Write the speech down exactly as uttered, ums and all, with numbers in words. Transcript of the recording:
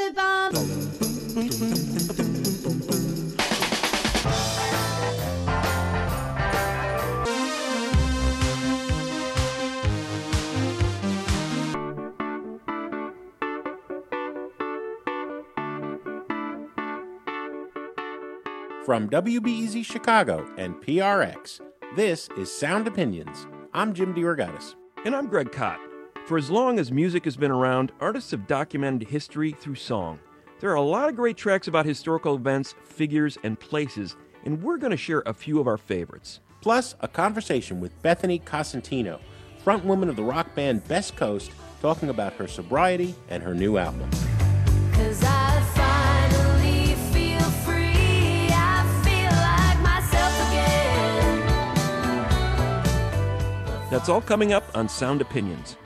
From W B E Z Chicago and P R X, this is Sound Opinions. I'm Jim DeRogatis. And I'm Greg Kot. For as long as music has been around, artists have documented history through song. There are a lot of great tracks about historical events, figures, and places, and we're going to share a few of our favorites. Plus, a conversation with Bethany Cosentino, frontwoman of the rock band Best Coast, talking about her sobriety and her new album. 'Cause I finally feel free, I feel like myself again. That's all coming up on Sound Opinions.